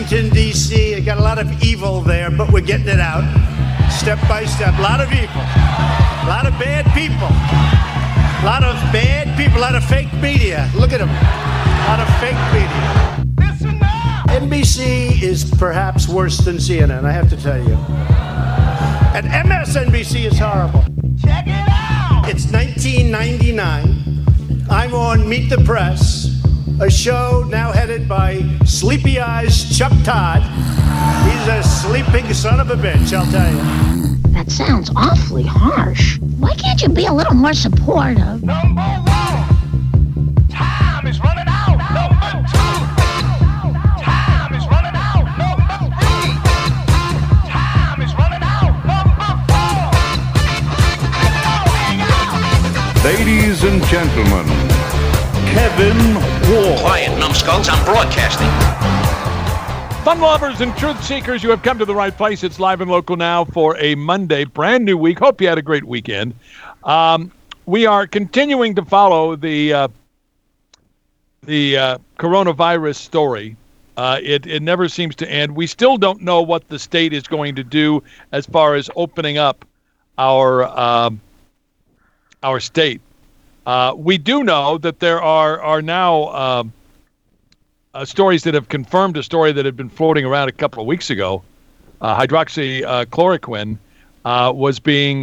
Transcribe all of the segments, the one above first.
Washington, D.C. I got a lot of evil there, but we're getting it out step by step. A lot of evil. A lot of bad people. A lot of bad people. A lot of fake media. Look at them. A lot of fake media. Listen now. NBC is perhaps worse than CNN, I have to tell you. And MSNBC is horrible. Check it out. It's 1999. I'm on Meet the Press, a show now headed by Sleepy Eyes Chuck Todd. He's a sleeping son of a bitch, I'll tell you. That sounds awfully harsh. Why can't you be a little more supportive? Number one, time is running out. Number two, time is running out. Number three, time is running out. Number four. Ladies and gentlemen, Kevin Ward. Quiet, numbskulls, I'm broadcasting. Fun lovers and truth seekers, you have come to the right place. It's live and local now for a Monday, brand new week. Hope you had a great weekend. We are continuing to follow the coronavirus story. It never seems to end. We still don't know what the state is going to do as far as opening up our state. We do know that there are now stories that have confirmed a story that had been floating around a couple of weeks ago. Hydroxychloroquine was being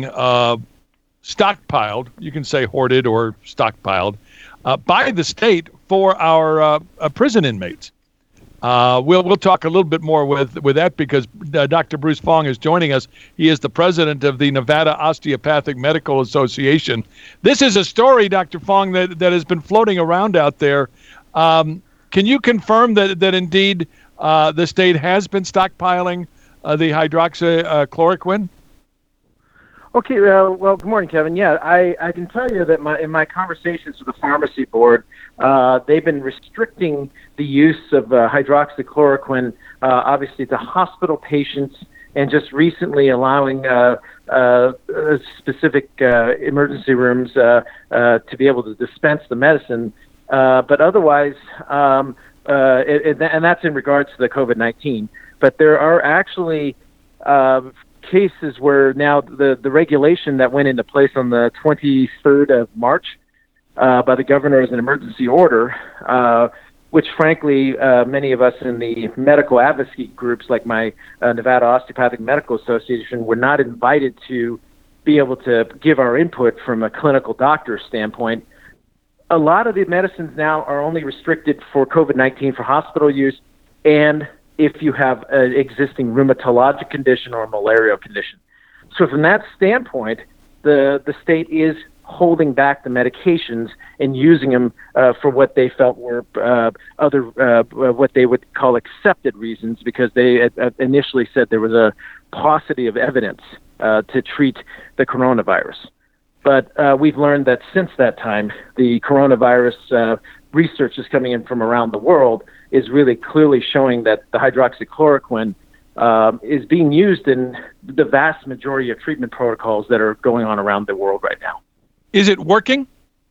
stockpiled, you can say hoarded or stockpiled, by the state for our prison inmates. We'll talk a little bit more with that because Dr. Bruce Fong is joining us. He is the president of the Nevada Osteopathic Medical Association. This is a story, Dr. Fong, that has been floating around out there. Can you confirm that indeed the state has been stockpiling the hydroxychloroquine? Okay, well, good morning, Kevin. Yeah, I can tell you that in my conversations with the pharmacy board, they've been restricting the use of hydroxychloroquine, obviously, to hospital patients, and just recently allowing specific emergency rooms to be able to dispense the medicine. But otherwise, and that's in regards to the COVID-19. But there are actually cases where now the regulation that went into place on the 23rd of March by the governor as an emergency order, which frankly many of us in the medical advocacy groups like my Nevada Osteopathic Medical Association were not invited to be able to give our input from a clinical doctor standpoint. A lot of the medicines now are only restricted for COVID-19 for hospital use and if you have an existing rheumatologic condition or a malarial condition. So from that standpoint, the state is holding back the medications and using them for what they felt were what they would call accepted reasons, because they initially said there was a paucity of evidence to treat the coronavirus. But we've learned that since that time, the coronavirus research is coming in from around the world is really clearly showing that the hydroxychloroquine is being used in the vast majority of treatment protocols that are going on around the world right now. Is it working?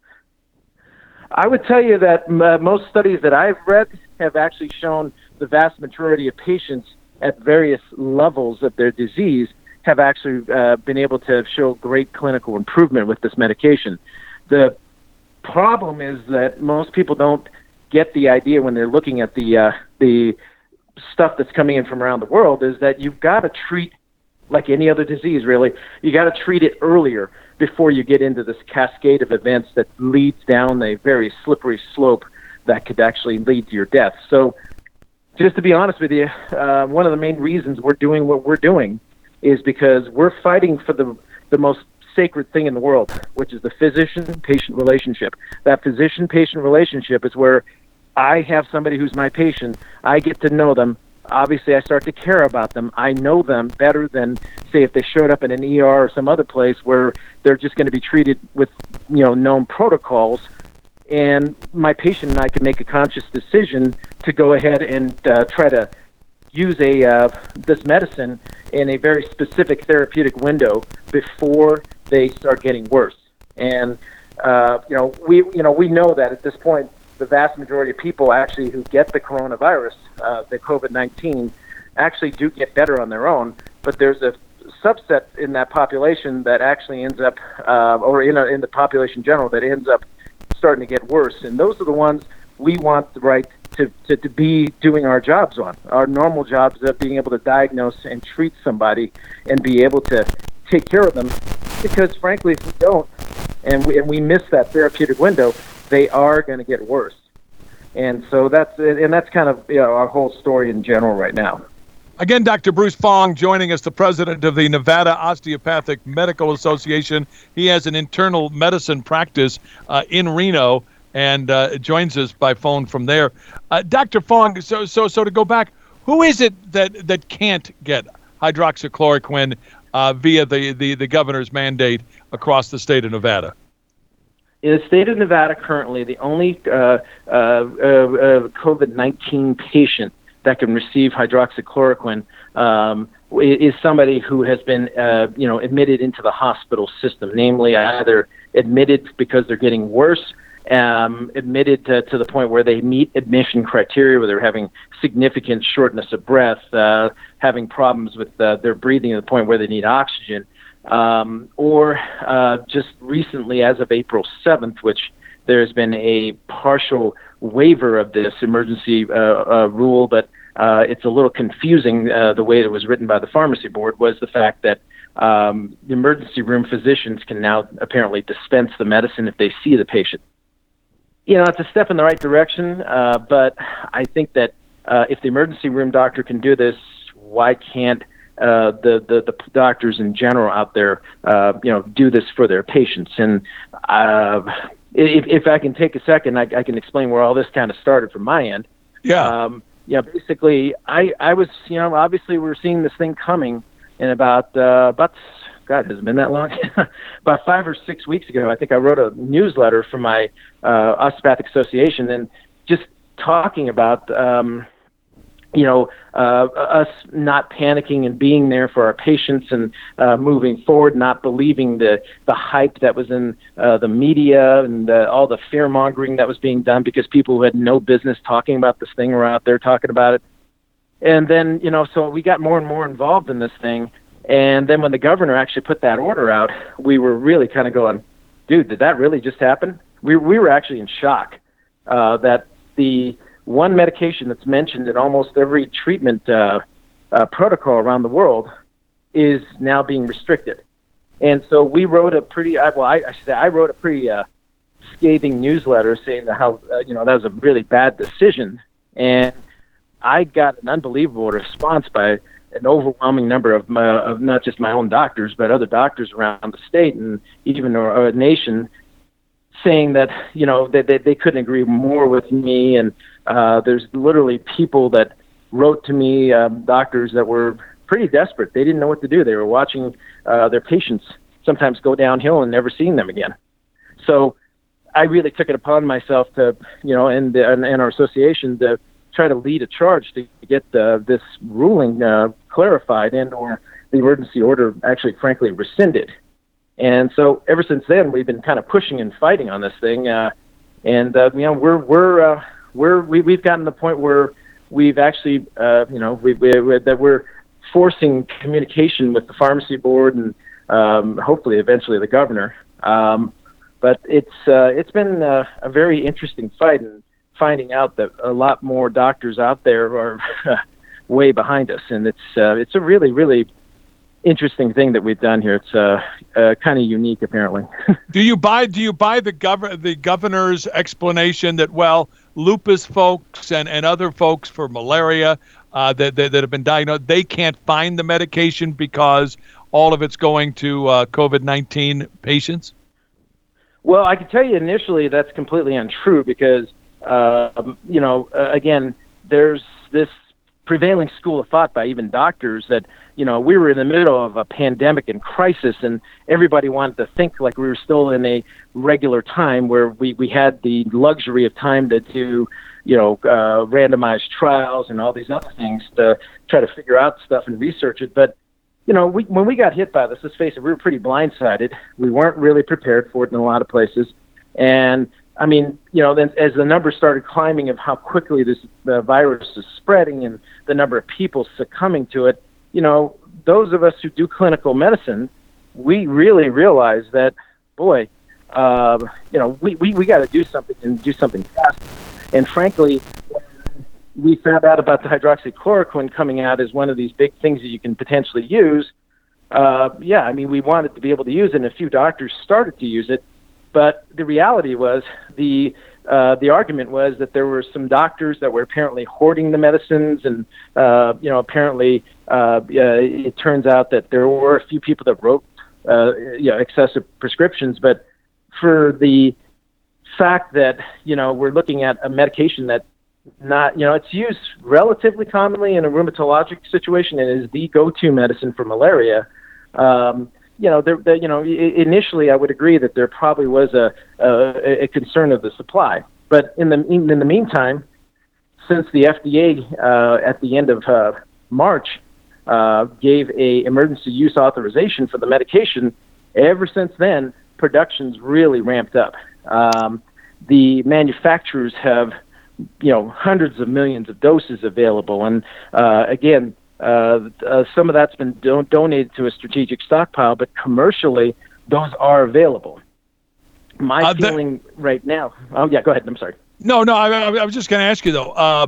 I would tell you that most studies that I've read have actually shown the vast majority of patients at various levels of their disease have actually been able to show great clinical improvement with this medication. The problem is that most people don't get the idea when they're looking at the stuff that's coming in from around the world is that you've got to treat, like any other disease really, you got to treat it earlier before you get into this cascade of events that leads down a very slippery slope that could actually lead to your death. So just to be honest with you, one of the main reasons we're doing what we're doing is because we're fighting for the most sacred thing in the world, which is the physician-patient relationship. That physician-patient relationship is where I have somebody who's my patient. I get to know them. Obviously, I start to care about them. I know them better than, say, if they showed up in an ER or some other place where they're just going to be treated with, known protocols. And my patient and I can make a conscious decision to go ahead and try to use this medicine in a very specific therapeutic window before they start getting worse. And we know that at this point the vast majority of people actually who get the coronavirus, the COVID-19, actually do get better on their own. But there's a subset in that population that actually ends up, or in the population in general, that ends up starting to get worse. And those are the ones we want the right to be doing our jobs on. Our normal jobs of being able to diagnose and treat somebody and be able to take care of them. Because frankly, if we don't, and we miss that therapeutic window, they are going to get worse. And so that's kind of our whole story in general right now. Again, Dr. Bruce Fong joining us, the president of the Nevada Osteopathic Medical Association. He has an internal medicine practice in Reno and joins us by phone from there. Dr. Fong, so to go back, who is it that can't get hydroxychloroquine via the governor's mandate across the state of Nevada? In the state of Nevada currently, the only COVID-19 patient that can receive hydroxychloroquine is somebody who has been, admitted into the hospital system, namely either admitted because they're getting worse, admitted to the point where they meet admission criteria, where they're having significant shortness of breath, having problems with their breathing to the point where they need oxygen, or just recently, as of April 7th, which there's been a partial waiver of this emergency rule, but it's a little confusing the way it was written by the pharmacy board, was the fact that the emergency room physicians can now apparently dispense the medicine if they see the patient. It's a step in the right direction, but I think that if the emergency room doctor can do this, why can't the doctors in general out there, do this for their patients? And if I can take a second, I can explain where all this kind of started from my end. Yeah. Basically, I was, obviously we were seeing this thing coming, and about God, has it been that long? About 5 or 6 weeks ago, I think I wrote a newsletter for my osteopathic association, and just talking about, us not panicking and being there for our patients and moving forward, not believing the hype that was in the media and all the fear-mongering that was being done because people who had no business talking about this thing were out there talking about it. And then, so we got more and more involved in this thing. And then when the governor actually put that order out, we were really kind of going, dude, did that really just happen? We were actually in shock that the one medication that's mentioned in almost every treatment protocol around the world is now being restricted. And so we wrote a pretty, I wrote a pretty scathing newsletter saying that how, that was a really bad decision. And I got an unbelievable response by an overwhelming number of not just my own doctors, but other doctors around the state and even our nation, saying that, that they couldn't agree more with me. And there's literally people that wrote to me, doctors that were pretty desperate. They didn't know what to do. They were watching their patients sometimes go downhill and never seeing them again. So I really took it upon myself to, and our association to try to lead a charge to get this ruling clarified and or the emergency order actually, frankly, rescinded. And so ever since then, we've been kind of pushing and fighting on this thing. We've gotten to the point where we've actually, that we're forcing communication with the pharmacy board and hopefully eventually the governor. But it's been a very interesting fight, and finding out that a lot more doctors out there are way behind us, and it's a really, really interesting thing that we've done here. It's kind of unique, apparently. Do you buy the governor's explanation that, well, lupus folks and other folks for malaria that have been diagnosed, they can't find the medication because all of it's going to COVID-19 patients? Well, I can tell you initially that's completely untrue because again, there's this prevailing school of thought by even doctors that, we were in the middle of a pandemic and crisis, and everybody wanted to think like we were still in a regular time where we had the luxury of time to do, randomized trials and all these other things to try to figure out stuff and research it. But, when we got hit by this, let's face it, we were pretty blindsided. We weren't really prepared for it in a lot of places. And I mean, then as the numbers started climbing of how quickly this virus is spreading and the number of people succumbing to it, those of us who do clinical medicine, we really realize that, boy, we got to do something and do something fast. And frankly, we found out about the hydroxychloroquine coming out as one of these big things that you can potentially use. We wanted to be able to use it, and a few doctors started to use it. But the reality was the argument was that there were some doctors that were apparently hoarding the medicines, and apparently it turns out that there were a few people that wrote excessive prescriptions. But for the fact that we're looking at a medication that it's used relatively commonly in a rheumatologic situation and is the go-to medicine for malaria. Initially, I would agree that there probably was a concern of the supply. But in the meantime, since the FDA at the end of March gave a emergency use authorization for the medication, ever since then, production's really ramped up. The manufacturers have hundreds of millions of doses available, and again. Some of that's been donated to a strategic stockpile, but commercially, those are available. My feeling right now. Oh yeah, go ahead. I'm sorry. No. I was just going to ask you though.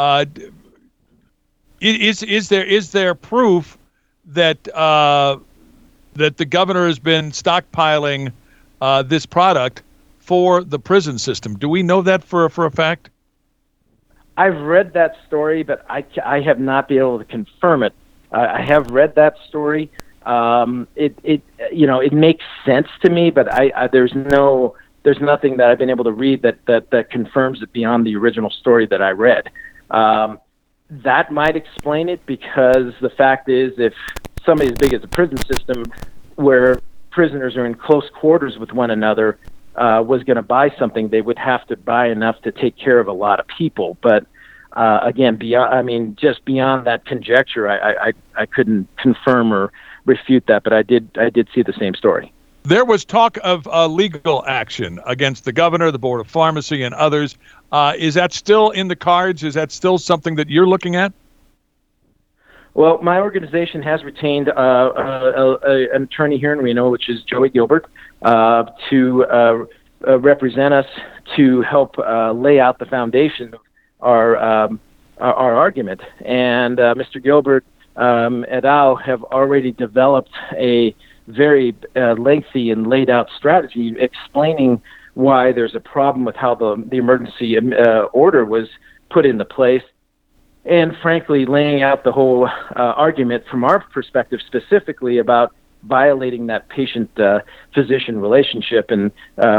Is there proof that that the governor has been stockpiling this product for the prison system? Do we know that for a fact? I've read that story, but I have not been able to confirm it. I have read that story. It makes sense to me, but there's nothing that I've been able to read that confirms it beyond the original story that I read. That might explain it, because the fact is, if somebody as big as a prison system, where prisoners are in close quarters with one another, was going to buy something, they would have to buy enough to take care of a lot of people. But again, just beyond that conjecture, I couldn't confirm or refute that. But I did see the same story. There was talk of legal action against the governor, the Board of Pharmacy, and others. Is that still in the cards? Is that still something that you're looking at? Well, my organization has retained an attorney here in Reno, which is Joey Gilbert, to represent us, to help lay out the foundation of our argument. And Mr. Gilbert et al. Have already developed a very lengthy and laid out strategy explaining why there's a problem with how the emergency order was put into place. And frankly, laying out the whole argument from our perspective, specifically about violating that patient-physician relationship. And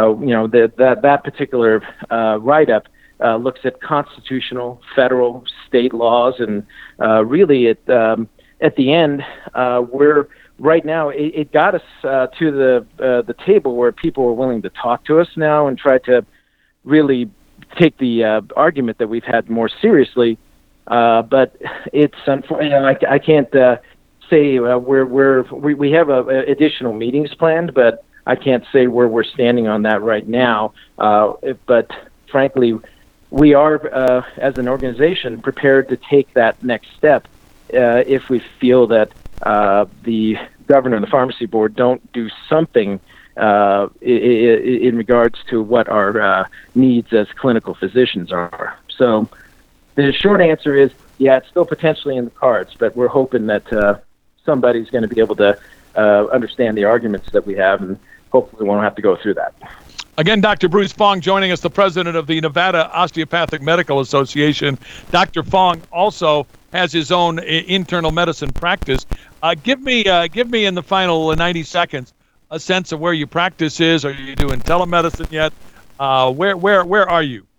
that particular write-up looks at constitutional, federal, state laws, and really at the end, we're right now. It got us to the table where people are willing to talk to us now and try to really take the argument that we've had more seriously. But it's unfortunate. I can't say we have additional meetings planned, but I can't say where we're standing on that right now. But frankly, we are, as an organization, prepared to take that next step if we feel that the governor and the pharmacy board don't do something in regards to what our needs as clinical physicians are. So the short answer is, yeah, it's still potentially in the cards, but we're hoping that somebody's going to be able to understand the arguments that we have, and hopefully we won't have to go through that. Again, Dr. Bruce Fong joining us, the president of the Nevada Osteopathic Medical Association. Dr. Fong also has his own internal medicine practice. Give me in the final 90 seconds a sense of where your practice is. Are you doing telemedicine yet? Where are you?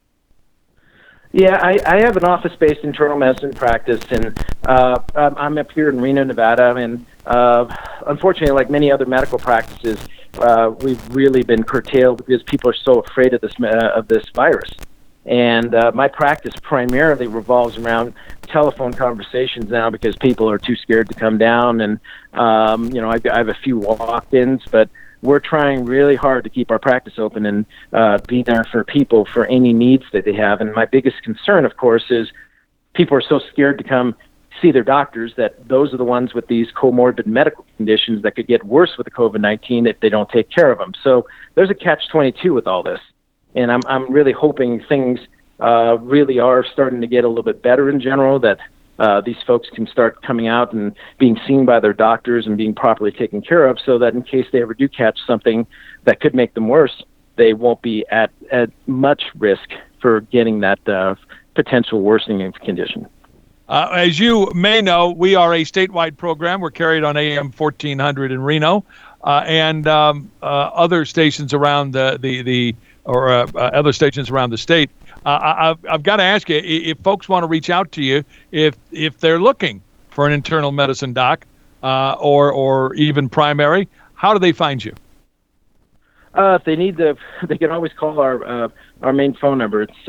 Yeah, I have an office-based internal medicine practice, and I'm up here in Reno, Nevada, and unfortunately, like many other medical practices, we've really been curtailed because people are so afraid of this virus. And my practice primarily revolves around telephone conversations now because people are too scared to come down, and I have a few walk-ins, but we're trying really hard to keep our practice open and be there for people for any needs that they have. And my biggest concern, of course, is people are so scared to come see their doctors that those are the ones with these comorbid medical conditions that could get worse with the COVID-19 if they don't take care of them. So there's a catch-22 with all this. And I'm really hoping things really are starting to get a little bit better in general, that these folks can start coming out and being seen by their doctors and being properly taken care of, so that in case they ever do catch something that could make them worse, they won't be at much risk for getting that potential worsening of condition. As you may know, we are a statewide program. We're carried on AM 1400 in Reno and other stations around other stations around the state. I've got to ask you, if folks want to reach out to you, if they're looking for an internal medicine doc or even primary, how do they find you? If they need they can always call our main phone number. It's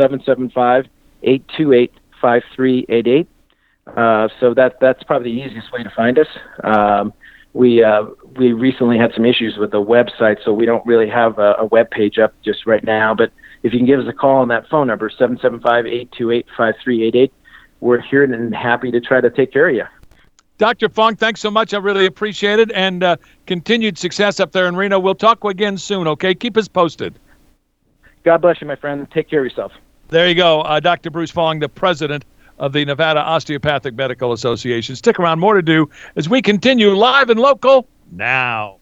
775-828-5388. So that's probably the easiest way to find us. We recently had some issues with the website, so we don't really have a web page up just right now. But if you can give us a call on that phone number, 775-828-5388, we're here and happy to try to take care of you. Dr. Fong, thanks so much. I really appreciate it, and continued success up there in Reno. We'll talk again soon, okay? Keep us posted. God bless you, my friend. Take care of yourself. There you go. Dr. Bruce Fong, the president of the Nevada Osteopathic Medical Association. Stick around, more to do as we continue live and local now.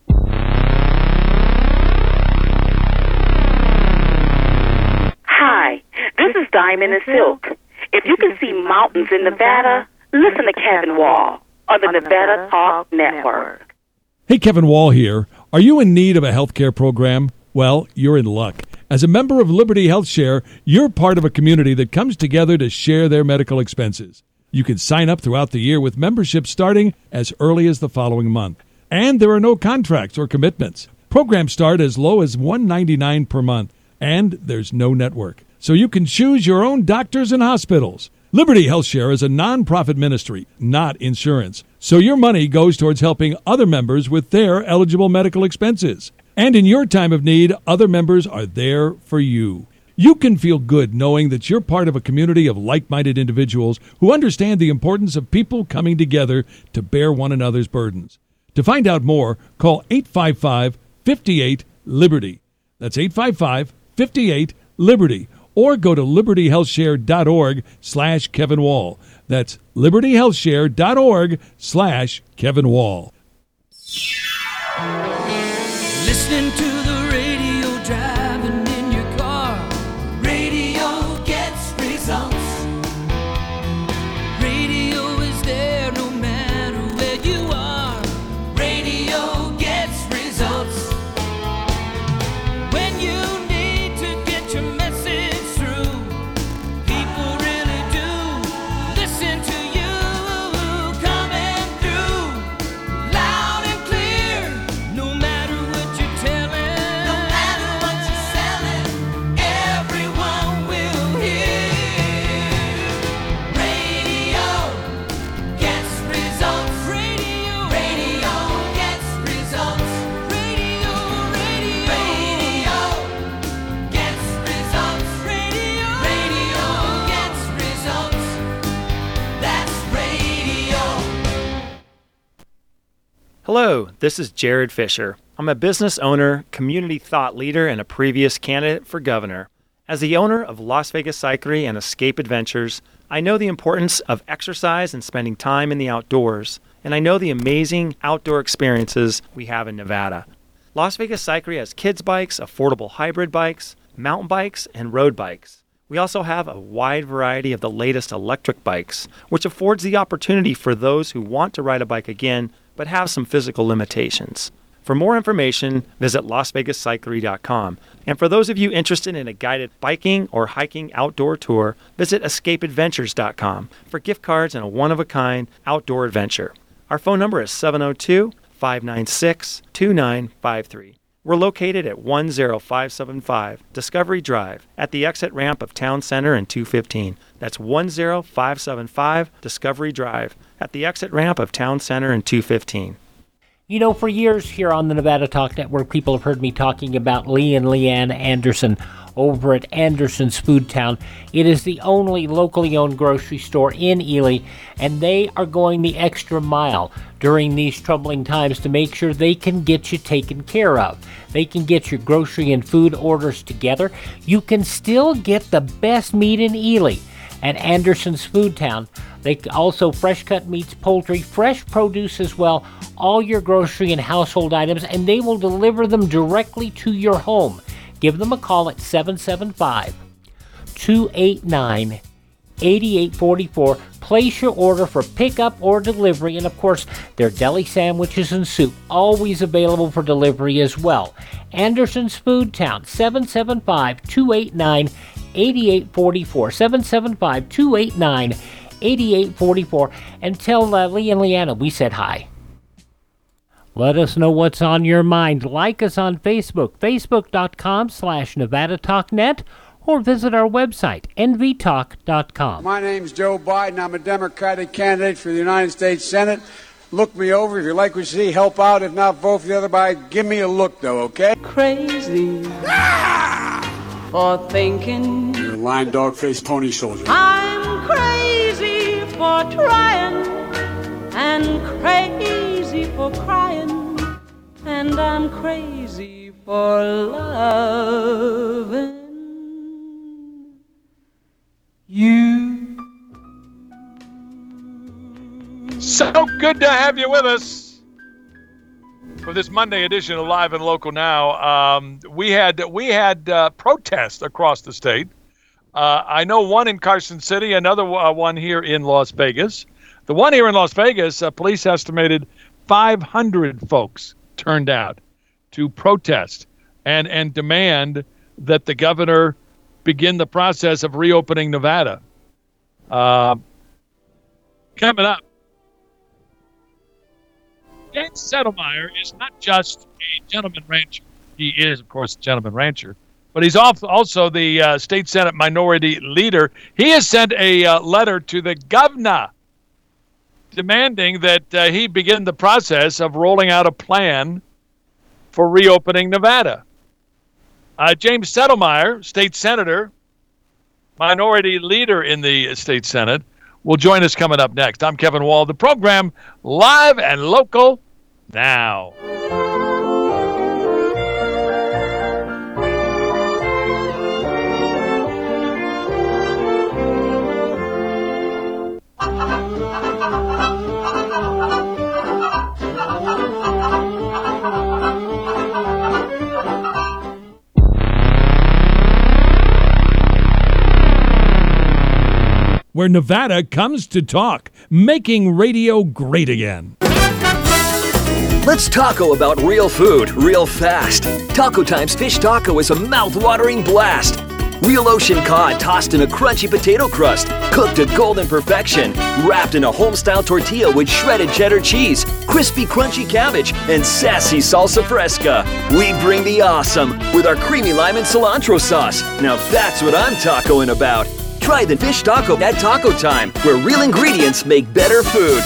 Hi, this is Diamond and Silk. If you can see mountains in Nevada, listen to Kevin Wall on the Nevada Talk Network. Hey, Kevin Wall here. Are you in need of a healthcare program? Well, you're in luck. As a member of Liberty Health Share, you're part of a community that comes together to share their medical expenses. You can sign up throughout the year with membership starting as early as the following month. And there are no contracts or commitments. Programs start as low as $199 per month, and there's no network. So you can choose your own doctors and hospitals. Liberty Health Share is a nonprofit ministry, not insurance. So your money goes towards helping other members with their eligible medical expenses. And in your time of need, other members are there for you. You can feel good knowing that you're part of a community of like-minded individuals who understand the importance of people coming together to bear one another's burdens. To find out more, call 855-58-LIBERTY. That's 855-58-LIBERTY. Or go to libertyhealthshare.org/Kevin Wall. That's libertyhealthshare.org/Kevin Wall. Listening to the radio, driving in your car. Radio gets results. Radio is there no matter where you are. Radio gets results. When you need to get your message through, people really do listen to you. Coming through loud and clear, no matter what you're telling, no matter what you're selling, everyone will hear. Radio gets results. Radio gets results. Radio gets results. Radio gets results. That's radio. Hello, this is Jared Fisher. I'm a business owner, community thought leader, and a previous candidate for governor. As the owner of Las Vegas Cyclery and Escape Adventures, I know the importance of exercise and spending time in the outdoors, and I know the amazing outdoor experiences we have in Nevada. Las Vegas Cyclery has kids bikes, affordable hybrid bikes, mountain bikes, and road bikes. We also have a wide variety of the latest electric bikes, which affords the opportunity for those who want to ride a bike again but have some physical limitations. For more information, visit LasVegasCyclery.com. And for those of you interested in a guided biking or hiking outdoor tour, visit EscapeAdventures.com for gift cards and a one-of-a-kind outdoor adventure. Our phone number is 702-596-2953. We're located at 10575 Discovery Drive at the exit ramp of Town Center and 215. That's 10575 Discovery Drive at the exit ramp of Town Center and 215. You know, for years here on the Nevada Talk Network, people have heard me talking about Lee and Leanne Anderson over at Anderson's Food Town. It is the only locally owned grocery store in Ely, and they are going the extra mile during these troubling times to make sure they can get you taken care of. They can get your grocery and food orders together. You can still get the best meat in Ely at Anderson's Food Town. They also fresh cut meats, poultry, fresh produce as well, all your grocery and household items, and they will deliver them directly to your home. Give them a call at 775-289-8844. Place your order for pickup or delivery, and of course, their deli sandwiches and soup, always available for delivery as well. Anderson's Food Town, 775-289-8844. 775-289-8844. And tell Lee and Leanna we said hi. Let us know what's on your mind. Like us on Facebook, facebook.com/NevadaTalkNet, or visit our website, nvtalk.com. My name's Joe Biden. I'm a Democratic candidate for the United States Senate. Look me over. If you like what you see, help out. If not, vote for the other guy. Give me a look, though, okay? Crazy for thinking. You're a lying dog-faced pony soldier. I'm crazy for trying and crazy for crying, and I'm crazy for loving you. So good to have you with us for this Monday edition of Live and Local Now. We had protests across the state. I know one in Carson City, another one here in Las Vegas. The one here in Las Vegas, police estimated 500 folks turned out to protest and demand that the governor begin the process of reopening Nevada. Coming up, James Settlemeyer is not just a gentleman rancher. He is, of course, a gentleman rancher, but he's also the state Senate minority leader. He has sent a letter to the governor demanding that he begin the process of rolling out a plan for reopening Nevada. James Settlemeyer, state senator, minority leader in the state Senate, will join us coming up next. I'm Kevin Wall. The program Live and Local Now. Where Nevada comes to talk, making radio great again. Let's taco about real food, real fast. Taco Time's Fish Taco is a mouth-watering blast. Real ocean cod tossed in a crunchy potato crust, cooked to golden perfection, wrapped in a home-style tortilla with shredded cheddar cheese, crispy crunchy cabbage, and sassy salsa fresca. We bring the awesome with our creamy lime and cilantro sauce. Now that's what I'm tacoing about. Try the Fish Taco at Taco Time, where real ingredients make better food.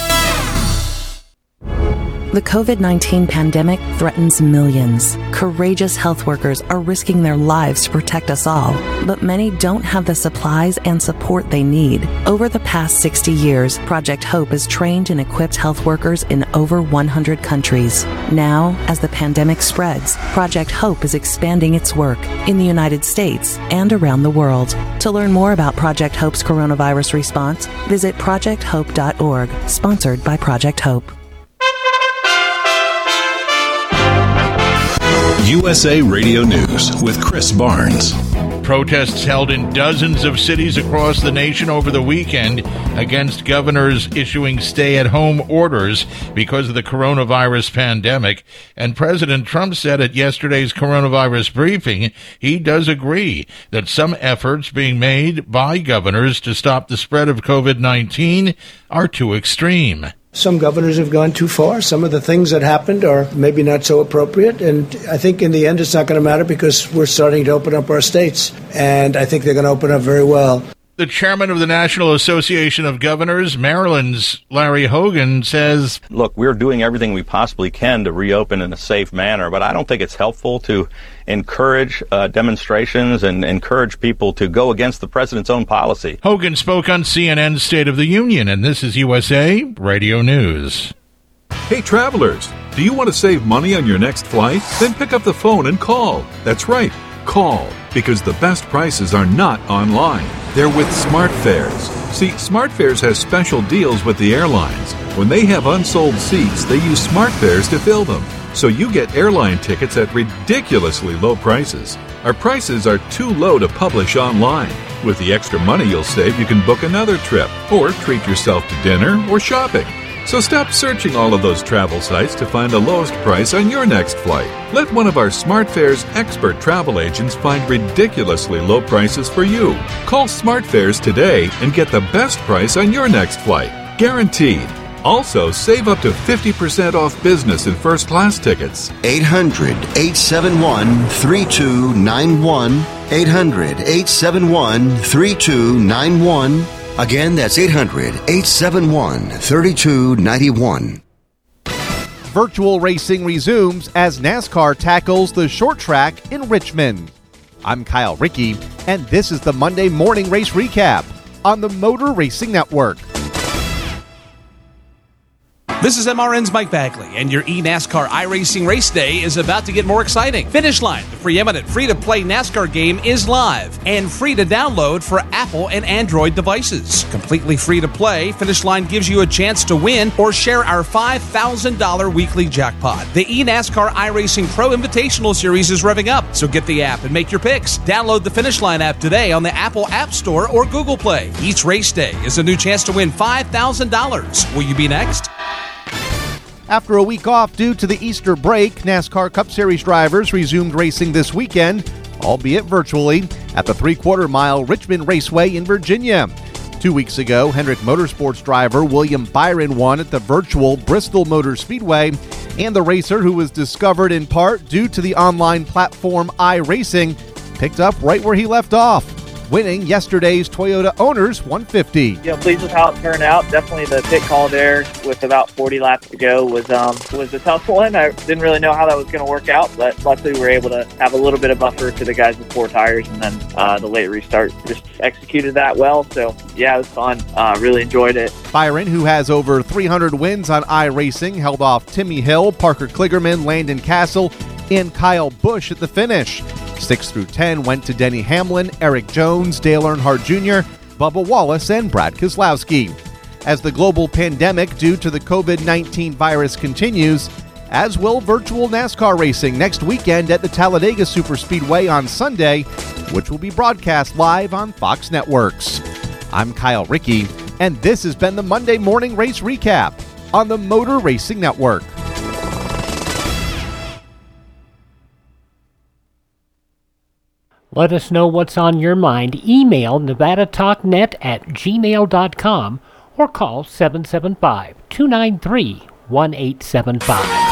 The COVID-19 pandemic threatens millions. Courageous health workers are risking their lives to protect us all, but many don't have the supplies and support they need. Over the past 60 years, Project Hope has trained and equipped health workers in over 100 countries. Now, as the pandemic spreads, Project Hope is expanding its work in the United States and around the world. To learn more about Project Hope's coronavirus response, visit projecthope.org, sponsored by Project Hope. USA Radio News with Chris Barnes. Protests held in dozens of cities across the nation over the weekend against governors issuing stay-at-home orders because of the coronavirus pandemic. And President Trump said at yesterday's coronavirus briefing he does agree that some efforts being made by governors to stop the spread of COVID-19 are too extreme. Some governors have gone too far. Some of the things that happened are maybe not so appropriate. And I think in the end, it's not going to matter because we're starting to open up our states. And I think they're going to open up very well. The chairman of the National Association of Governors, Maryland's Larry Hogan, says, Look, we're doing everything we possibly can to reopen in a safe manner, but I don't think it's helpful to encourage demonstrations and encourage people to go against the president's own policy. Hogan spoke on CNN's State of the Union, and this is USA Radio News. Hey, travelers, do you want to save money on your next flight? Then pick up the phone and call. That's right, call, because the best prices are not online. They're with SmartFares. See, SmartFares has special deals with the airlines. When they have unsold seats, they use SmartFares to fill them. So you get airline tickets at ridiculously low prices. Our prices are too low to publish online. With the extra money you'll save, you can book another trip or treat yourself to dinner or shopping. So stop searching all of those travel sites to find the lowest price on your next flight. Let one of our SmartFares expert travel agents find ridiculously low prices for you. Call SmartFares today and get the best price on your next flight. Guaranteed. Also, save up to 50% off business and first class tickets. 800-871-3291. 800-871-3291. Again, that's 800-871-3291. Virtual racing resumes as NASCAR tackles the short track in Richmond. I'm Kyle Rickey, and this is the Monday Morning Race Recap on the Motor Racing Network. This is MRN's Mike Bagley, and your eNASCAR iRacing race day is about to get more exciting. Finish Line, the preeminent free-to-play NASCAR game, is live and free to download for Apple and Android devices. Completely free to play, Finish Line gives you a chance to win or share our $5,000 weekly jackpot. The eNASCAR iRacing Pro Invitational Series is revving up, so get the app and make your picks. Download the Finish Line app today on the Apple App Store or Google Play. Each race day is a new chance to win $5,000. Will you be next? After a week off due to the Easter break, NASCAR Cup Series drivers resumed racing this weekend, albeit virtually, at the 3/4-mile Richmond Raceway in Virginia. 2 weeks ago, Hendrick Motorsports driver William Byron won at the virtual Bristol Motor Speedway, and the racer, who was discovered in part due to the online platform iRacing, picked up right where he left off, winning yesterday's Toyota Owners 150. Pleased with how it turned out. Definitely the pit call there with about 40 laps to go was a tough one. I didn't really know how that was going to work out, but luckily we were able to have a little bit of buffer to the guys with 4 tires, and then the late restart just executed that well. So, yeah, it was fun. Really enjoyed it. Byron, who has over 300 wins on iRacing, held off Timmy Hill, Parker Kligerman, Landon Castle, and Kyle Busch at the finish. 6 through 10 went to Denny Hamlin, Eric Jones, Dale Earnhardt Jr., Bubba Wallace, and Brad Keselowski. As the global pandemic due to the COVID-19 virus continues, as will virtual NASCAR racing next weekend at the Talladega Superspeedway on Sunday, which will be broadcast live on Fox Networks. I'm Kyle Rickey, and this has been the Monday Morning Race Recap on the Motor Racing Network. Let us know what's on your mind. Email nevadatalknet@gmail.com or call 775-293-1875.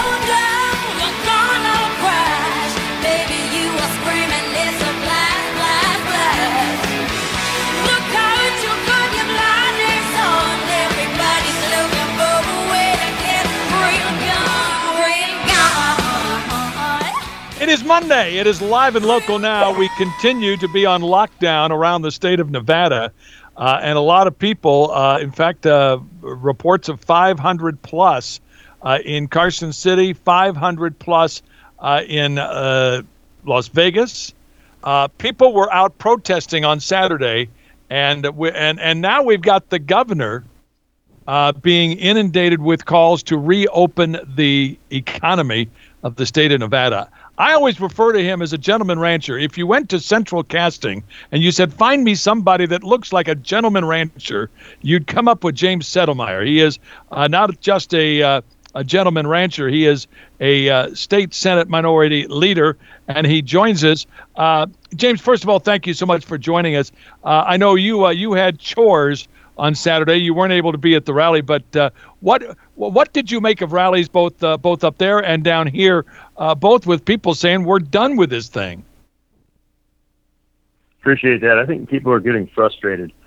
It is Monday. It is live and local now. We continue to be on lockdown around the state of Nevada. And a lot of people, in fact, reports of 500 plus in Carson City, 500 plus in Las Vegas. People were out protesting on Saturday, and now we've got the governor being inundated with calls to reopen the economy of the state of Nevada. I always refer to him as a gentleman rancher. If you went to Central Casting and you said, find me somebody that looks like a gentleman rancher, you'd come up with James Settlemyer. He is not just a gentleman rancher. He is a state Senate minority leader, and he joins us. James, first of all, thank you so much for joining us. I know you had chores on Saturday. You weren't able to be at the rally, but what did you make of rallies both up there and down here, both with people saying we're done with this thing? Appreciate that. I think people are getting frustrated.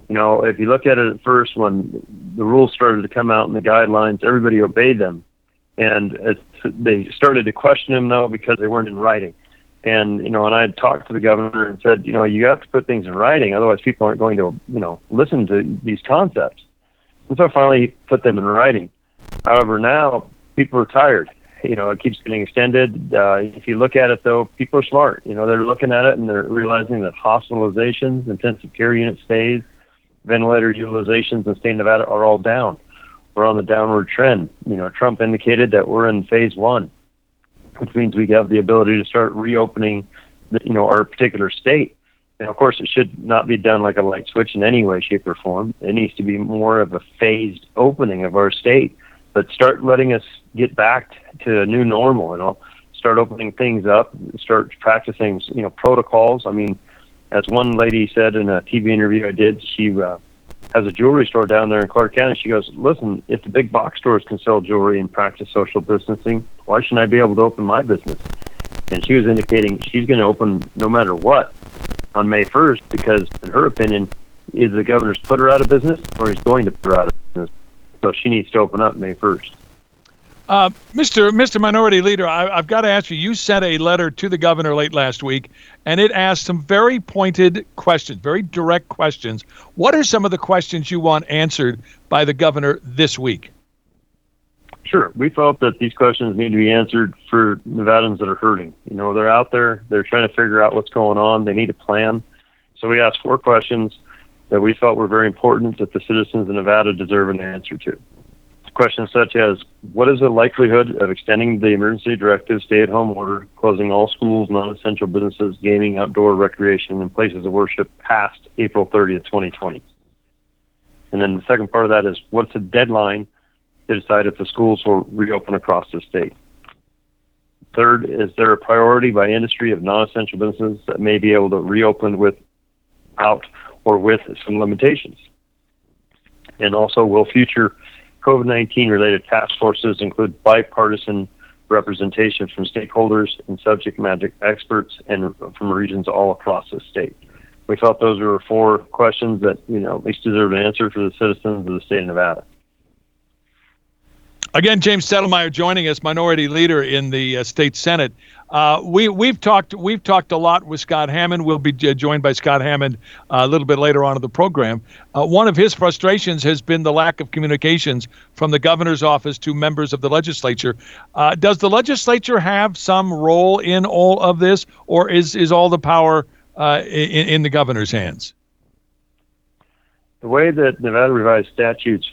You know, if you look at it at first, when the rules started to come out and the guidelines, everybody obeyed them. And they started to question them, though, because they weren't in writing. And, you know, and I had talked to the governor and said, you know, you have to put things in writing, otherwise people aren't going to, you know, listen to these concepts. And so I finally put them in writing. However, now people are tired. You know, it keeps getting extended. If you look at it, though, people are smart. You know, they're looking at it and they're realizing that hospitalizations, intensive care unit stays, ventilator utilizations in the state of Nevada are all down. We're on the downward trend. You know, Trump indicated that we're in phase 1, which means we have the ability to start reopening, you know, our particular state. And of course, it should not be done like a light switch in any way, shape, or form. It needs to be more of a phased opening of our state, but start letting us get back to a new normal, you know, start opening things up, start practicing, you know, protocols. I mean, as one lady said in a TV interview I did, she has a jewelry store down there in Clark County. She goes, listen, if the big box stores can sell jewelry and practice social distancing, why shouldn't I be able to open my business? And she was indicating she's going to open no matter what on May 1st because, in her opinion, either the governor's put her out of business or he's going to put her out of business. So she needs to open up May 1st. Mr. Minority Leader, I've got to ask you, you sent a letter to the governor late last week, and it asked some very pointed questions, very direct questions. What are some of the questions you want answered by the governor this week? Sure. We felt that these questions need to be answered for Nevadans that are hurting. You know, they're out there, they're trying to figure out what's going on, they need a plan. So we asked 4 questions that we felt were very important that the citizens of Nevada deserve an answer to. Questions such as, what is the likelihood of extending the emergency directive stay-at-home order, closing all schools, non-essential businesses, gaming, outdoor recreation, and places of worship past April 30th, 2020? And then the second part of that is, what's the deadline to decide if the schools will reopen across the state? Third, is there a priority by industry of non-essential businesses that may be able to reopen without or with some limitations? And also, will future COVID-19 related task forces include bipartisan representation from stakeholders and subject matter experts and from regions all across the state? We felt those were 4 questions that, you know, at least deserve an answer for the citizens of the state of Nevada. Again, James Settlemeyer joining us, Minority Leader in the state Senate. We've talked a lot with Scott Hammond. We'll be joined by Scott Hammond a little bit later on in the program. One of his frustrations has been the lack of communications from the governor's office to members of the legislature. Does the legislature have some role in all of this, or is all the power in the governor's hands? The way that Nevada Revised Statutes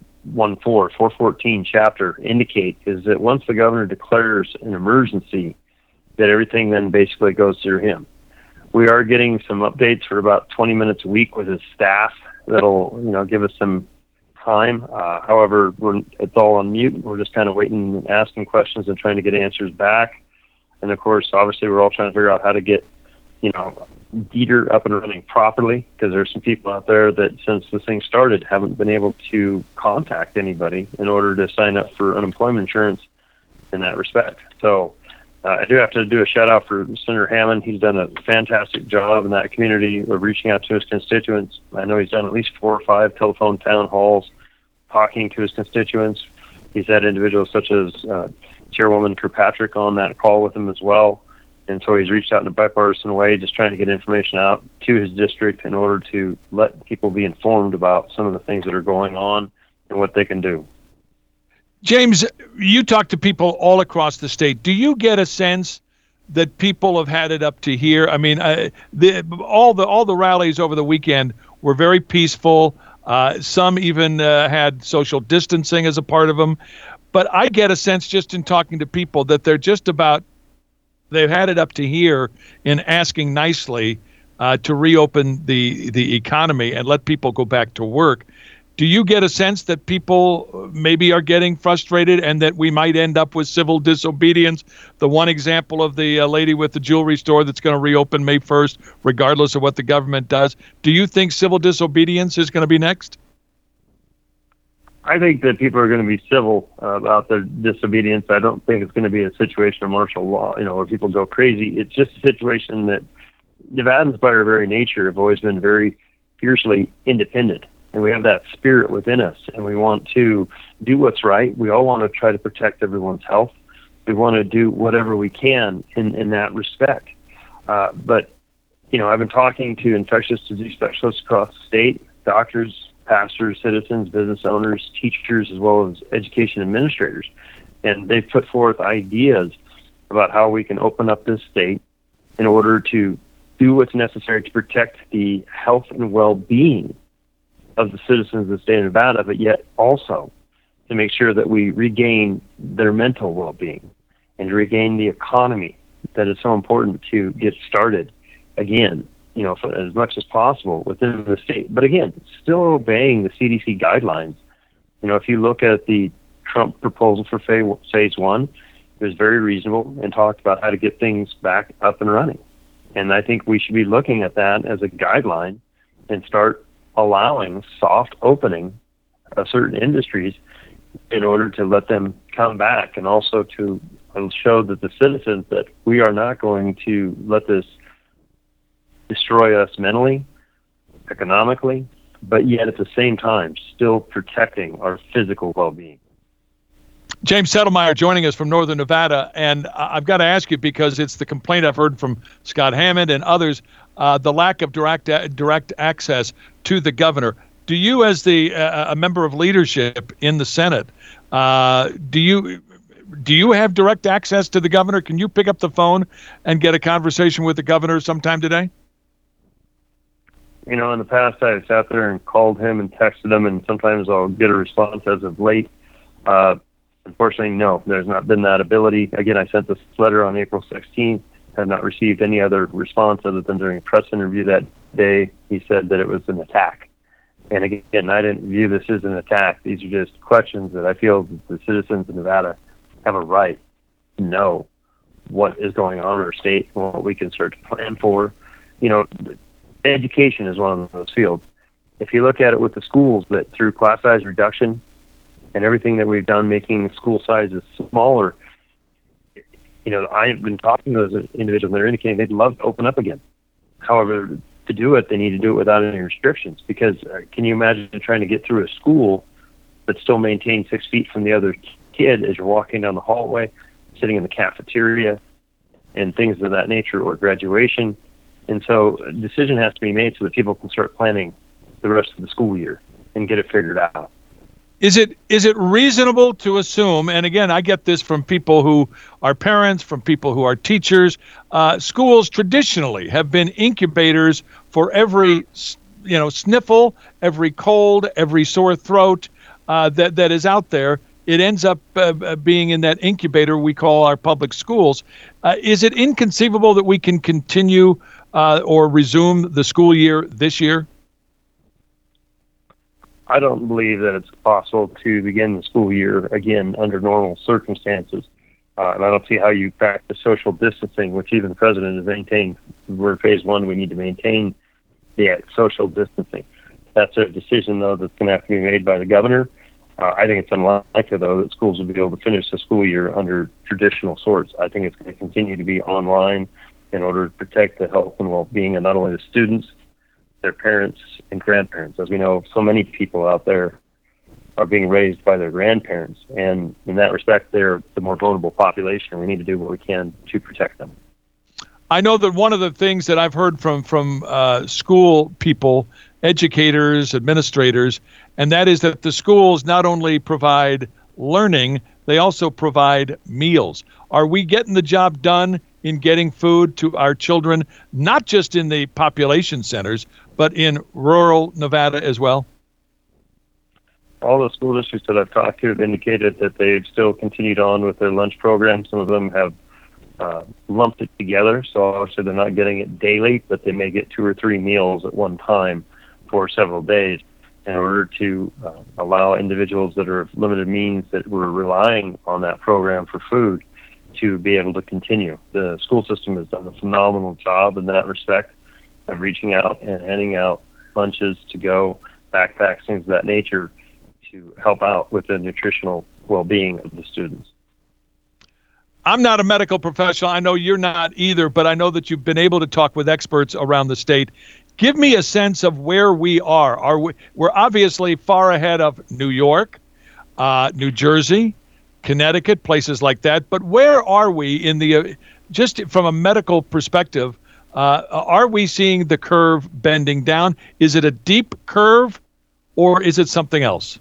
414 chapter indicate is that once the governor declares an emergency, that everything then basically goes through him. We are getting some updates for about 20 minutes a week with his staff that'll, you know, give us some time. However, it's all on mute. We're just kind of waiting and asking questions and trying to get answers back. And of course, obviously, we're all trying to figure out how to get, you know, Dieter up and running properly, because there's some people out there that since this thing started haven't been able to contact anybody in order to sign up for unemployment insurance in that respect. So I do have to do a shout out for Senator Hammond. He's done a fantastic job in that community of reaching out to his constituents. I know he's done at least 4 or 5 telephone town halls talking to his constituents. He's had individuals such as Chairwoman Kirkpatrick on that call with him as well. And so he's reached out in a bipartisan way, just trying to get information out to his district in order to let people be informed about some of the things that are going on and what they can do. James, you talk to people all across the state. Do you get a sense that people have had it up to here? I mean, all the rallies over the weekend were very peaceful. Some even had social distancing as a part of them. But I get a sense just in talking to people that they've had it up to here in asking nicely to reopen the economy and let people go back to work. Do you get a sense that people maybe are getting frustrated and that we might end up with civil disobedience? The one example of the lady with the jewelry store that's going to reopen May 1st, regardless of what the government does. Do you think civil disobedience is going to be next? I think that people are going to be civil about their disobedience. I don't think it's going to be a situation of martial law, you know, where people go crazy. It's just a situation that Nevadans, by their very nature, have always been very fiercely independent, and we have that spirit within us, and we want to do what's right. We all want to try to protect everyone's health. We want to do whatever we can in that respect. But, I've been talking to infectious disease specialists across the state, doctors, pastors, citizens, business owners, teachers, as well as education administrators. And they've put forth ideas about how we can open up this state in order to do what's necessary to protect the health and well-being of the citizens of the state of Nevada, but yet also to make sure that we regain their mental well-being and to regain the economy that is so important to get started again, for as much as possible within the state. But again, still obeying the CDC guidelines. If you look at the Trump proposal for phase one, it was very reasonable and talked about how to get things back up and running. And I think we should be looking at that as a guideline and start allowing soft opening of certain industries in order to let them come back, and also to show that the citizens that we are not going to let this destroy us mentally, economically, but yet at the same time still protecting our physical well-being. James Settlemeyer joining us from Northern Nevada, and I've got to ask you, because it's the complaint I've heard from Scott Hammond and others, the lack of direct access to the governor. Do you, as a member of leadership in the Senate, do you have direct access to the governor? Can you pick up the phone and get a conversation with the governor sometime today? In the past, I sat there and called him and texted him, and sometimes I'll get a response. As of late, unfortunately, no, there's not been that ability. Again, I sent this letter on April 16th, have not received any other response other than during a press interview that day. He said that it was an attack. And again, I didn't view this as an attack. These are just questions that I feel that the citizens of Nevada have a right to know what is going on in our state and what we can start to plan for. Education is one of those fields. If you look at it with the schools, that through class size reduction and everything that we've done, making school sizes smaller, I've been talking to those individuals, and they're indicating they'd love to open up again. However, to do it, they need to do it without any restrictions, because can you imagine trying to get through a school but still maintain 6 feet from the other kid as you're walking down the hallway, sitting in the cafeteria, and things of that nature, or graduation? And so a decision has to be made so that people can start planning the rest of the school year and get it figured out. Is it reasonable to assume, and again, I get this from people who are parents, from people who are teachers, schools traditionally have been incubators for every sniffle, every cold, every sore throat that is out there. It ends up being in that incubator we call our public schools. Is it inconceivable that we can continue or resume the school year this year? I don't believe that it's possible to begin the school year again under normal circumstances. And I don't see how you practice social distancing, which even the president has maintained. We're in phase one, we need to maintain the social distancing. That's a decision, though, that's going to have to be made by the governor. I think it's unlikely, though, that schools will be able to finish the school year under traditional sorts. I think it's going to continue to be online in order to protect the health and well-being of not only the students, their parents and grandparents. As we know, so many people out there are being raised by their grandparents, and in that respect, they're the more vulnerable population. We need to do what we can to protect them. I know that one of the things that I've heard from school people, educators, administrators, and that is that the schools not only provide learning, they also provide meals. Are we getting the job done in getting food to our children, not just in the population centers, but in rural Nevada as well? All the school districts that I've talked to have indicated that they've still continued on with their lunch program. Some of them have lumped it together, so obviously they're not getting it daily, but they may get 2 or 3 meals at one time for several days in order to allow individuals that are of limited means that were relying on that program for food to be able to continue. The school system has done a phenomenal job in that respect of reaching out and handing out lunches to go, backpacks, things of that nature to help out with the nutritional well-being of the students. I'm not a medical professional. I know you're not either, but I know that you've been able to talk with experts around the state. Give me a sense of where we are. We're obviously far ahead of New York, New Jersey, Connecticut, places like that. But where are we in the just from a medical perspective? Are we seeing the curve bending down? Is it a deep curve, or is it something else?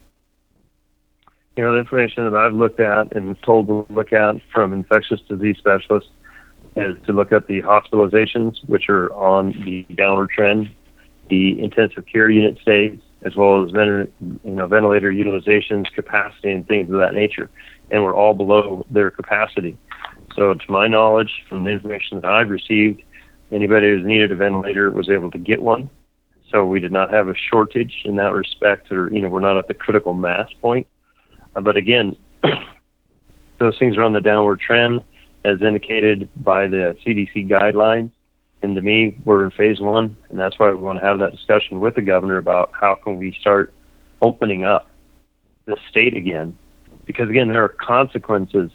The information that I've looked at and told to look at from infectious disease specialists is to look at the hospitalizations, which are on the downward trend, the intensive care unit stays, as well as ventilator utilizations, capacity, and things of that nature. And we're all below their capacity. So to my knowledge, from the information that I've received, anybody who's needed a ventilator was able to get one. So we did not have a shortage in that respect, or, we're not at the critical mass point. But again, those things are on the downward trend, as indicated by the CDC guidelines. And to me, we're in phase 1, and that's why we want to have that discussion with the governor about how can we start opening up the state again. Because again, there are consequences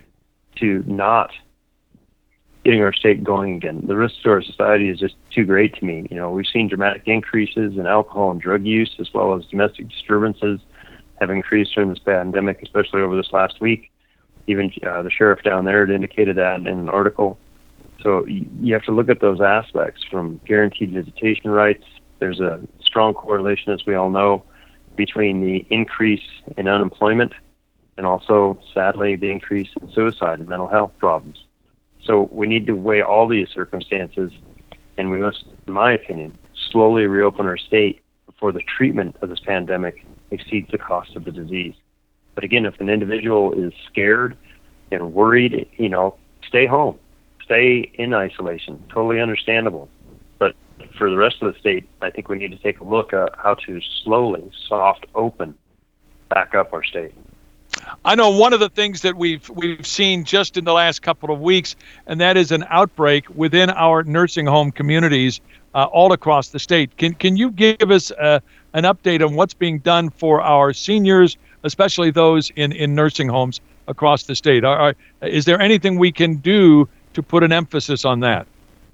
to not getting our state going again. The risk to our society is just too great to me. We've seen dramatic increases in alcohol and drug use, as well as domestic disturbances have increased during this pandemic, especially over this last week. Even the sheriff down there had indicated that in an article. So you have to look at those aspects from guaranteed visitation rights. There's a strong correlation, as we all know, between the increase in unemployment and also, sadly, the increase in suicide and mental health problems. So we need to weigh all these circumstances, and we must, in my opinion, slowly reopen our state before the treatment of this pandemic exceeds the cost of the disease. But again, if an individual is scared and worried, stay home, stay in isolation, totally understandable. But for the rest of the state, I think we need to take a look at how to slowly, soft open back up our state. I know one of the things that we've seen just in the last couple of weeks, and that is an outbreak within our nursing home communities all across the state. Can you give us an update on what's being done for our seniors, especially those in nursing homes across the state? Is there anything we can do to put an emphasis on that?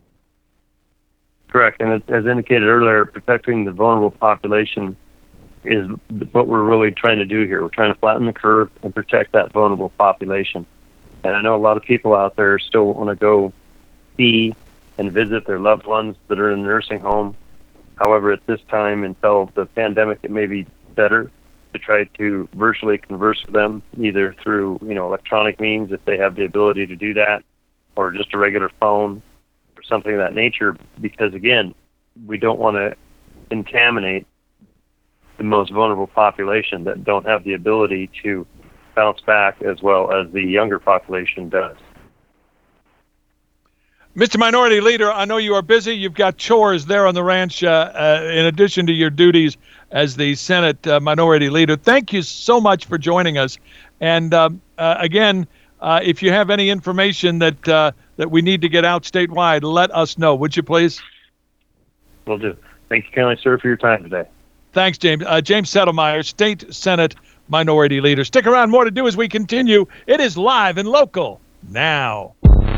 Correct. And as indicated earlier, protecting the vulnerable population is what we're really trying to do here. We're trying to flatten the curve and protect that vulnerable population. And I know a lot of people out there still want to go see and visit their loved ones that are in a nursing home. However, at this time, until the pandemic, it may be better to try to virtually converse with them, either through electronic means if they have the ability to do that, or just a regular phone or something of that nature. Because again, we don't want to contaminate the most vulnerable population that don't have the ability to bounce back as well as the younger population does. Mr. Minority Leader, I know you are busy. You've got chores there on the ranch in addition to your duties as the Senate Minority Leader. Thank you so much for joining us. And again, if you have any information that we need to get out statewide, let us know, would you please? Will do. Thank you kindly, sir, for your time today. Thanks, James. James Settlemyer, State Senate Minority Leader. Stick around, more to do as we continue. It is live and local now.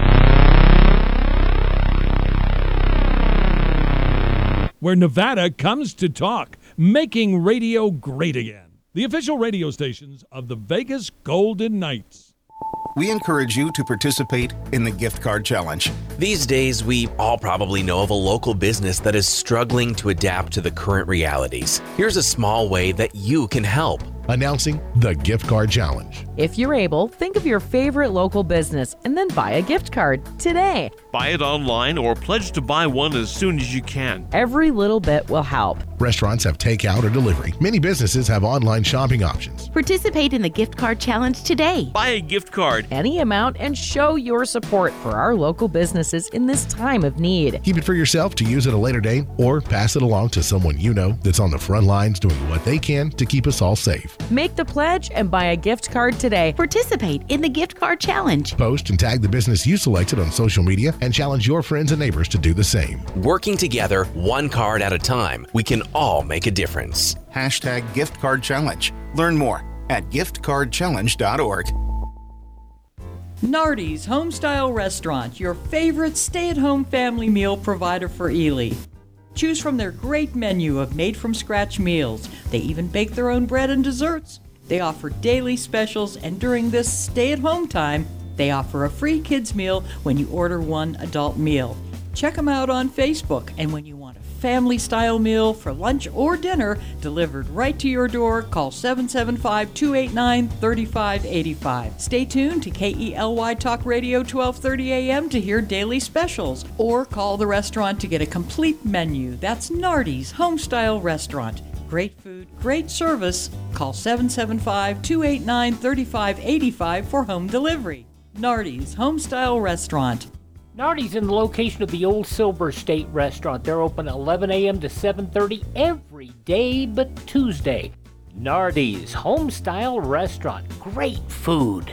Where Nevada comes to talk, making radio great again. The official radio stations of the Vegas Golden Knights. We encourage you to participate in the Gift Card Challenge. These days, we all probably know of a local business that is struggling to adapt to the current realities. Here's a small way that you can help. Announcing the Gift Card Challenge. If you're able, think of your favorite local business and then buy a gift card today. Buy it online or pledge to buy one as soon as you can. Every little bit will help. Restaurants have takeout or delivery. Many businesses have online shopping options. Participate in the Gift Card Challenge today. Buy a gift card. Any amount and show your support for our local businesses in this time of need. Keep it for yourself to use at a later date or pass it along to someone you know that's on the front lines doing what they can to keep us all safe. Make the pledge and buy a gift card today. Participate in the Gift Card Challenge. Post and tag the business you selected on social media and challenge your friends and neighbors to do the same. Working together, one card at a time, we can all make a difference. Hashtag Gift Card Challenge. Learn more at giftcardchallenge.org. Nardi's Homestyle Restaurant, your favorite stay-at-home family meal provider for Ely. Choose from their great menu of made-from-scratch meals. They even bake their own bread and desserts. They offer daily specials, and during this stay-at-home time, they offer a free kids meal when you order one adult meal. Check them out on Facebook, and when you want a family-style meal for lunch or dinner delivered right to your door, call 775-289-3585. Stay tuned to KELY Talk Radio 1230 AM to hear daily specials, or call the restaurant to get a complete menu. That's Nardi's Homestyle Restaurant. Great food, great service. Call 775-289-3585 for home delivery. Nardi's Homestyle Restaurant. Nardi's in the location of the Old Silver State Restaurant. They're open 11 a.m. to 7:30 every day but Tuesday. Nardi's Homestyle Restaurant. Great food.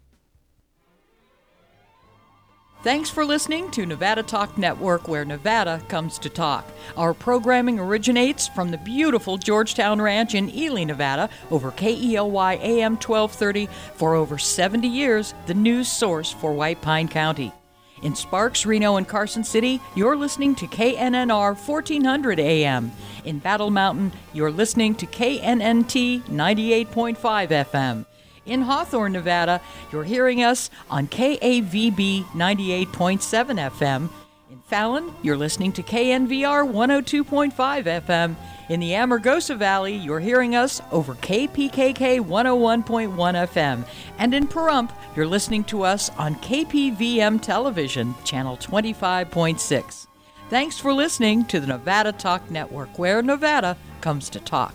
Thanks for listening to Nevada Talk Network, where Nevada comes to talk. Our programming originates from the beautiful Georgetown Ranch in Ely, Nevada, over KELY AM 1230 for over 70 years, the news source for White Pine County. In Sparks, Reno, and Carson City, you're listening to KNNR 1400 AM. In Battle Mountain, you're listening to KNNT 98.5 FM. In Hawthorne, Nevada, you're hearing us on KAVB 98.7 FM. In Fallon, you're listening to KNVR 102.5 FM. In the Amargosa Valley, you're hearing us over KPKK 101.1 FM. And in Pahrump, you're listening to us on KPVM Television, channel 25.6. Thanks for listening to the Nevada Talk Network, where Nevada comes to talk.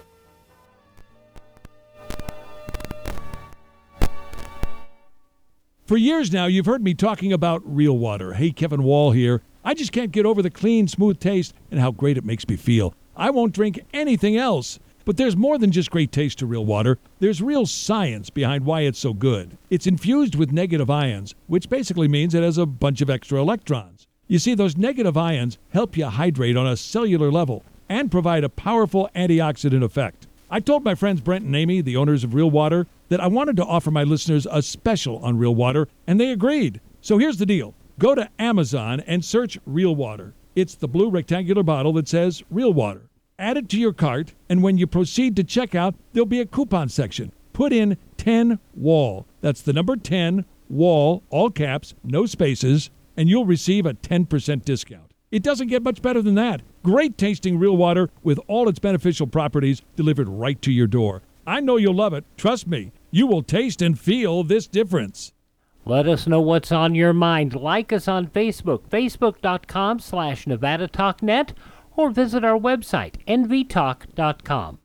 For years now, you've heard me talking about real water. Hey, Kevin Wall here. I just can't get over the clean, smooth taste and how great it makes me feel. I won't drink anything else. But there's more than just great taste to real water. There's real science behind why it's so good. It's infused with negative ions, which basically means it has a bunch of extra electrons. You see, those negative ions help you hydrate on a cellular level and provide a powerful antioxidant effect. I told my friends Brent and Amy, the owners of Real Water, that I wanted to offer my listeners a special on Real Water, and they agreed. So here's the deal. Go to Amazon and search Real Water. It's the blue rectangular bottle that says Real Water. Add it to your cart, and when you proceed to checkout, there'll be a coupon section. Put in 10 WALL. That's the number 10 WALL, all caps, no spaces, and you'll receive a 10% discount. It doesn't get much better than that. Great tasting real water with all its beneficial properties delivered right to your door. I know you'll love it. Trust me, you will taste and feel this difference. Let us know what's on your mind. Like us on Facebook, facebook.com/NevadaTalkNet, or visit our website, nvtalk.com.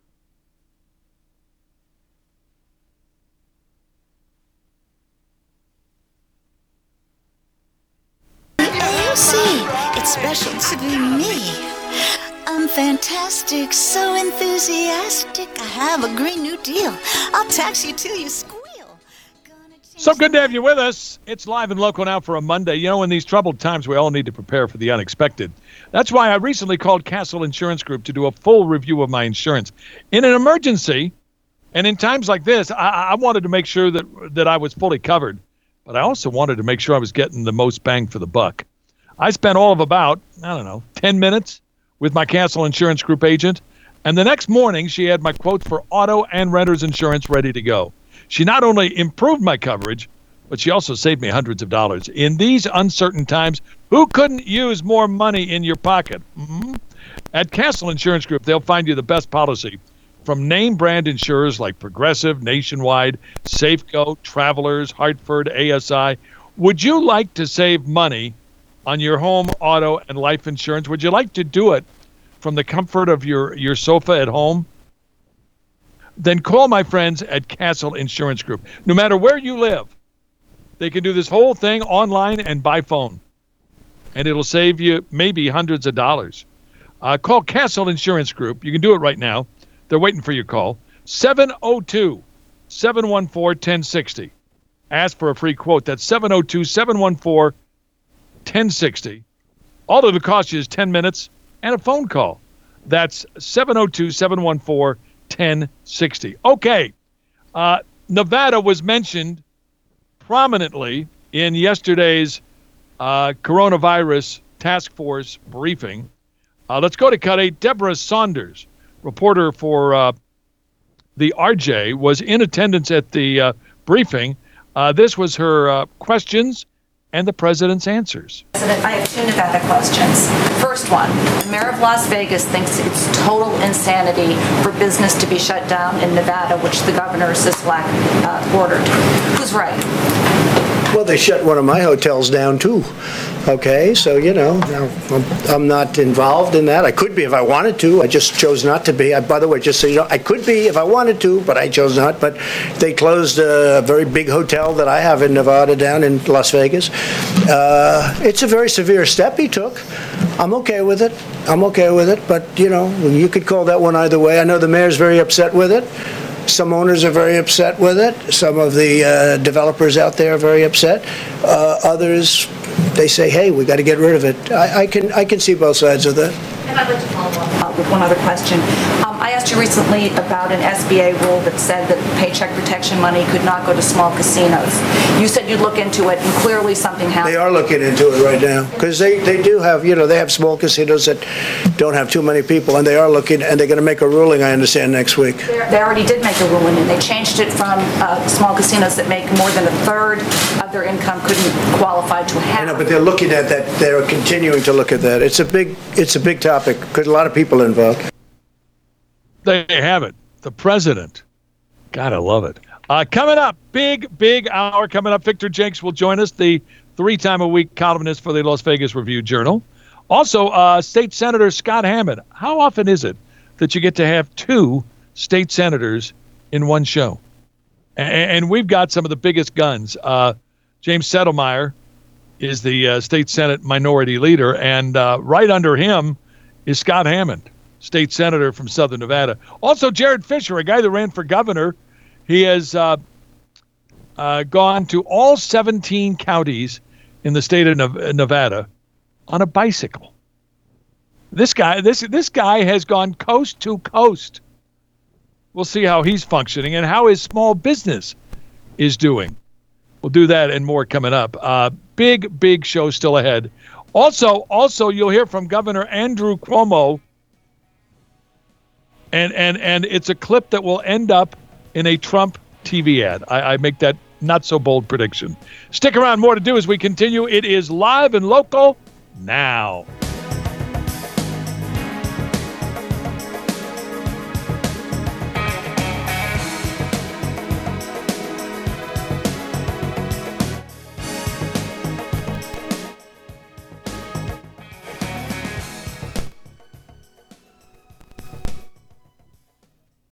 See, it's special to be me. I'm fantastic, so enthusiastic. I have a great new deal. I'll tax you till you squeal. So good to have you with us. It's live and local now for a Monday. You know, in these troubled times, we all need to prepare for the unexpected. That's why I recently called Castle Insurance Group to do a full review of my insurance. In an emergency, and in times like this, I wanted to make sure that I was fully covered. But I also wanted to make sure I was getting the most bang for the buck. I spent all of about, 10 minutes with my Castle Insurance Group agent, and the next morning she had my quotes for auto and renter's insurance ready to go. She not only improved my coverage, but she also saved me hundreds of dollars. In these uncertain times, who couldn't use more money in your pocket? Mm-hmm. At Castle Insurance Group, they'll find you the best policy from name brand insurers like Progressive, Nationwide, Safeco, Travelers, Hartford, ASI. Would you like to save money on your home, auto, and life insurance? Would you like to do it from the comfort of your sofa at home? Then call my friends at Castle Insurance Group. No matter where you live, they can do this whole thing online and by phone. And it'll save you maybe hundreds of dollars. Call Castle Insurance Group. You can do it right now. They're waiting for your call. 702-714-1060. Ask for a free quote. That's 702-714-1060. All it'll cost you is 10 minutes and a phone call. That's 702-714-1060. Okay. Nevada was mentioned prominently in yesterday's coronavirus task force briefing. Let's go to Cut 8. Deborah Saunders, reporter for the RJ, was in attendance at the briefing. This was her questions and the president's answers. President, I have two Nevada questions. First one, the mayor of Las Vegas thinks it's total insanity for business to be shut down in Nevada, which the governor Sisolak ordered. Who's right? Well, they shut one of my hotels down, too. Okay, so, I'm not involved in that. I could be if I wanted to. I just chose not to be. By the way, just so you know, I could be if I wanted to, but I chose not. But they closed a very big hotel that I have in Nevada down in Las Vegas. It's a very severe step he took. I'm okay with it. But, you could call that one either way. I know the mayor's very upset with it. Some owners are very upset with it. Some of the developers out there are very upset. Others, they say, hey, we got to get rid of it. I can see both sides of that. And I'd like to follow up with one other question. I asked you recently about an SBA rule that said that paycheck protection money could not go to small casinos. You said you'd look into it, and clearly something happened. They are looking into it right now because they do have, they have small casinos that don't have too many people, and they are looking, and they're going to make a ruling, I understand, next week. They already did make a ruling, and they changed it from small casinos that make more than a third of their income couldn't qualify to half. I know, but they're looking at that. They're continuing to look at that. It's a big topic because a lot of people are involved. There you have it. The president. God, I love it. Coming up, big hour coming up. Victor Jenks will join us, the 3-time-a-week columnist for the Las Vegas Review-Journal. Also, State Senator Scott Hammond. How often is it that you get to have two state senators in one show? And we've got some of the biggest guns. James Settlemyre is the state Senate minority leader, and right under him is Scott Hammond, state senator from Southern Nevada. Also, Jared Fisher, a guy that ran for governor. He has gone to all 17 counties in the state of Nevada on a bicycle. This guy has gone coast to coast. We'll see how he's functioning and how his small business is doing. We'll do that and more coming up. Big show still ahead. Also, you'll hear from Governor Andrew Cuomo. And it's a clip that will end up in a Trump TV ad. I make that not so bold prediction. Stick around, more to do as we continue. It is Live and Local now.